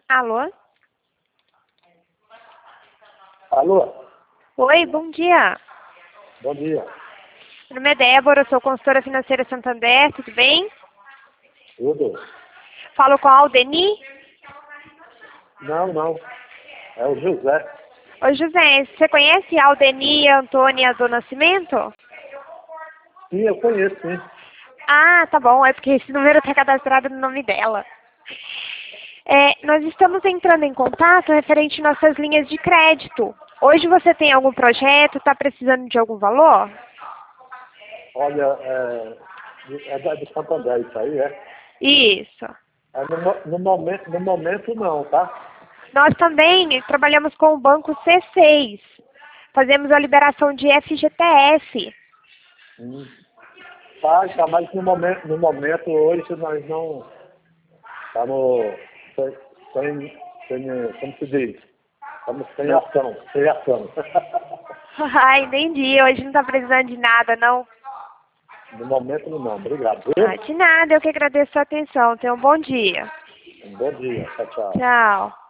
Alô? Alô, Oi, bom dia. bom dia. Meu nome é Débora, eu sou consultora financeira Santander, tudo bem? Tudo? Falo com a Aldeni. Não. É o José. Oi, José, você conhece a Aldeni e a Antônia do Nascimento? Sim, eu conheço, sim. Ah, tá bom, é porque esse número está cadastrado no nome dela. Nós estamos entrando em contato referente às nossas linhas de crédito. Hoje você tem algum projeto, está precisando de algum valor? Olha, é do Santander isso aí, é? Isso. No momento não, tá? Nós também trabalhamos com o banco C6. Fazemos a liberação de FGTS. Hum. Tá, mas no momento hoje nós não estamos como se diz? Estamos sem ação. Ah, entendi. Hoje não está precisando de nada, não. No momento não, obrigado, Ah, viu? de nada, eu que agradeço a atenção. Tenha um bom dia. Um bom dia, tchau, tchau. Tchau.